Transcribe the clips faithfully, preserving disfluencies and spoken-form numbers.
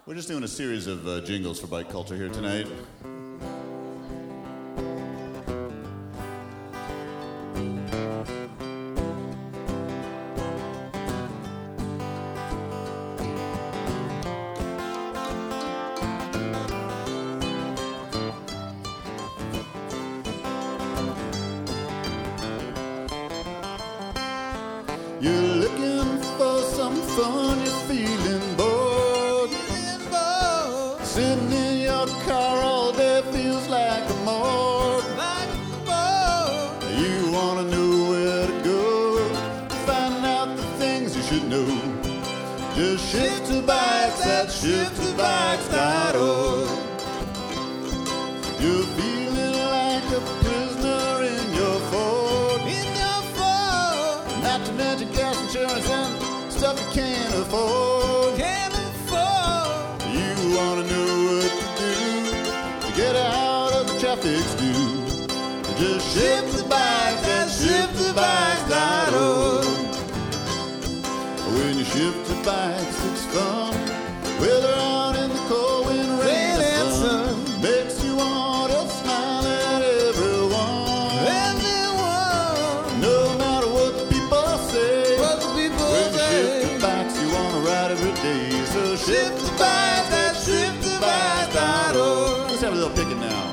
We're just doing a series of uh, jingles for Bike Culture here tonight. You're looking for some fun, you're feeling bored. Sitting in your car all day feels like a morgue. You wanna know where to go, find out the things you should know. Just shift to bikes at shift to bikes dot org. You're feeling like a prisoner in your Ford. In your Ford. Not to mention gas insurance and stuff you can't afford. Can't afford. You wanna know what to do to get out of the traffic stew. Just shift the bikes at shift the bikes dot org. When you shift the bikes, it's fun. Whether out in the cold wind, rain, and sun, makes you want to smile at everyone. Everyone. No matter what the people say. What the people when say. You shift the bikes, you want to ride every day. So shift the bikes at shift the bikes dot org. Let's have a little picking now.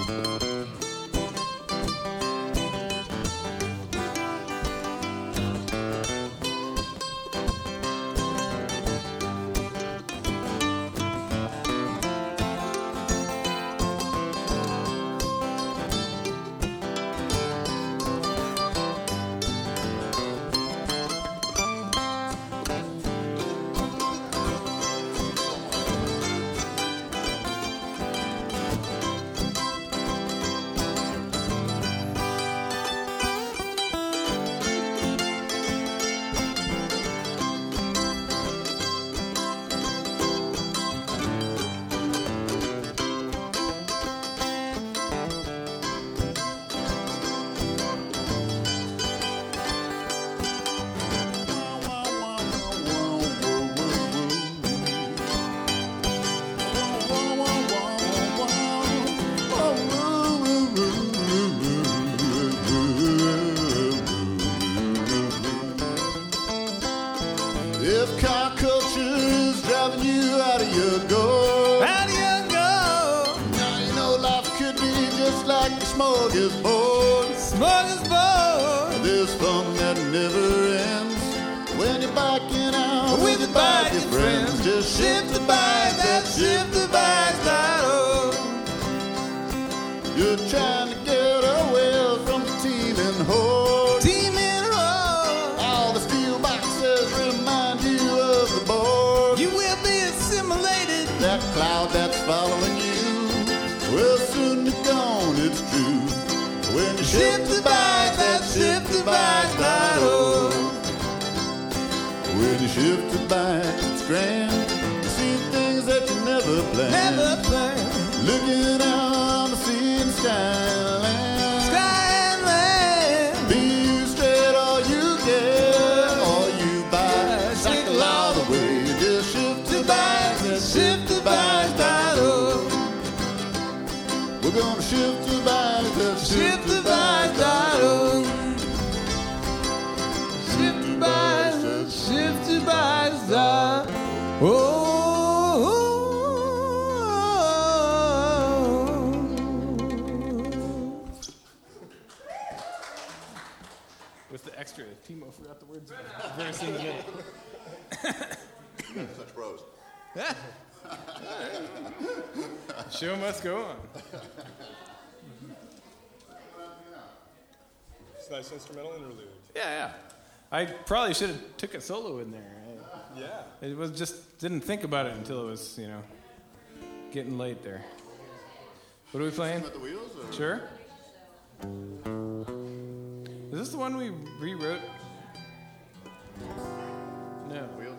If car culture is driving you out of your goal, out of your goal, now you know life could be just like a smorgasbord. Smorgasbord. There's fun that never ends when you're biking out with your biking friends. Just shift the bike, that shift the bikes dot org. You're trying to get away from the teeming horde. Teeming horde. All the steel boxes remind you of the board. You will be assimilated. That cloud that's following you will soon be gone, it's true. When you shift the bike, that shift the bikes dot org. When you shift the bike, it's grand. You see things that you never planned. Never planned. Looking out on the sea and sky and land. Sky and land. Be you straight all you get, all you buy. Cycle all the way. Just shift the bikes and shift the bikes dot org. We're gonna shift the bikes and shift the bikes dot org. Shift the bikes and shift the bikes dot org. With the extra, Timo forgot the words of the verse in the middle. You guys are such pros. Show must go on. It's a nice instrumental interlude. Yeah, yeah. I probably should have took a solo in there. I, Yeah. it was just didn't think about it until it was, you know, getting late there. What are we playing? At the wheels? Or? Sure. Is this the one we rewrote? No. Wheels